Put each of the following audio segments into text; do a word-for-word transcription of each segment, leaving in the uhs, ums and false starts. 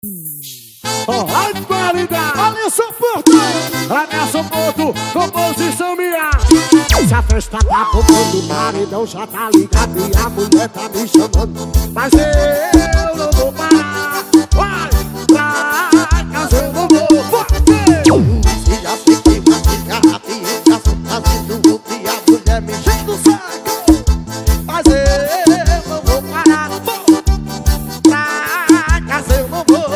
Oh, a qualidade, Alisson Porto, Alisson Porto, composição minha. Se a festa tá bombando, o paredão já tá ligado e a mulher tá me chamando, mas eu não vou parar. Vai, pra casa eu não vou, vai. Se já fiquei uma garrafinha, já sou fazendo outro e a mulher me enchendo o saco, mas eu não vou parar. Pra casa eu não vou.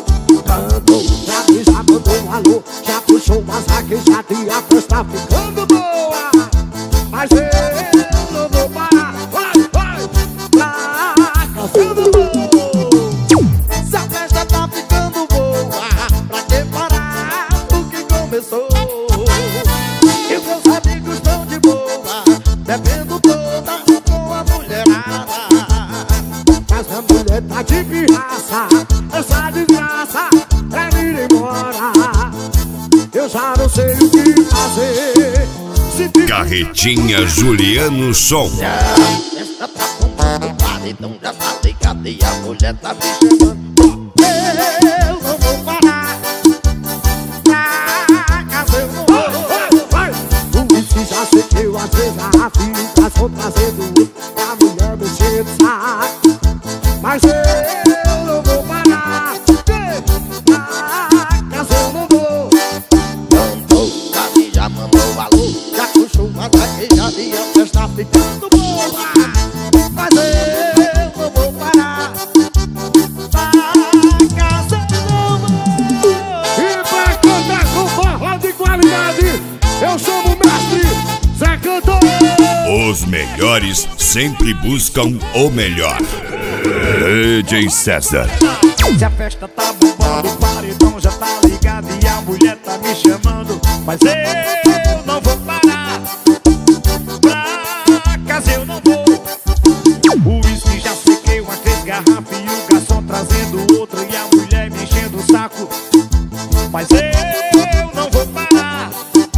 Já mandou um alô, já puxou umas vaquejadas e a festa ficando boa, mas eu não vou parar. Vai, vai, pra casa eu não vou. Se a festa tá ficando boa, pra que parar o que começou? E os meus amigos estão de boa, bebendo toda com a mulherada, mas a mulher tá de pirraça, essa desgraça pra ir embora. Eu já não sei o que fazer. Se Carretinha Juliano Som. a festa tá bombando, o paredão já tá ligado e a mulher tá me chamando, eu não vou parar. Pra casa eu não vou. vai, o uísque já secou, às vezes a garrafinha vou trazendo outro, a mulher me enchendo o saco, mas eu não vou parar. Pra casa eu não vou. Mandou, Davi já mandou alô, já puxou uma vaquejada e a festa ficando boa, mas eu não vou parar. Pra casa eu não vou. E pra cantar com forró de qualidade, eu chamo o mestre Zé Cantor. Os melhores sempre buscam o melhor. D J César. Se a festa tá bombando, o paredão já tá ligado e a mulher tá me chamando, mas eu não vou parar. Pra casa eu não vou. O uísque já sequei umas três garrafas e o garçom trazendo outra e a mulher me enchendo o saco, mas eu não vou parar.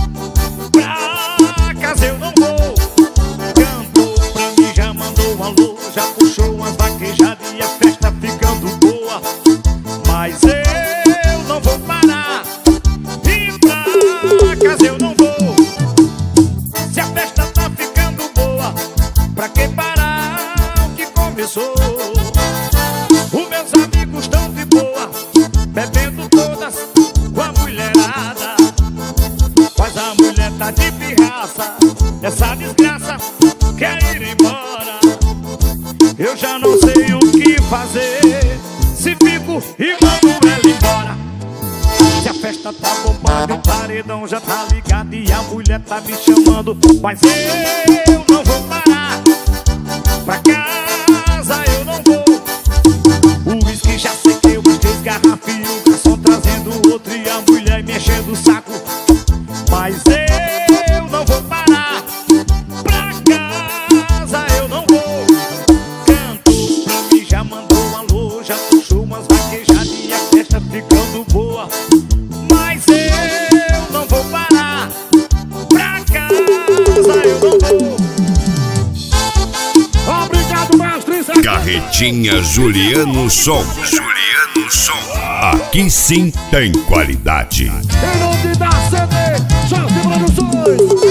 Pra casa eu não vou. Cantou pra mim, já mandou um alô, já puxou umas vaquejadas e a festa ficando boa, mas eu não vou parar. E pra casa eu não vou. Se a festa tá ficando boa, pra que parar o que começou? Os meus amigos estão de boa, bebendo todas com a mulherada, mas a mulher tá de pirraça, essa desgraça quer ir embora. Eu já não sei o que fazer, se fico e mando ela embora. Se a festa tá bombando, o paredão já tá ligado e a mulher tá me chamando, mas eu não vou parar. Pra casa eu não vou. O uísque já sequeu umas três garrafas e o garçom trazendo outro e a mulher me enchendo o saco, mas eu não vou parar. Pra casa eu não vou. Cantou pra mim, já mandou um alô, já puxou umas vaquejadas e a festa ficando boa, mas eu não vou parar. Pra casa eu não vou. Obrigado, mestre Zé. Carretinha Juliano Som. Juliano Som. Aqui sim tem qualidade. Em nome da C D, Jorge Produções.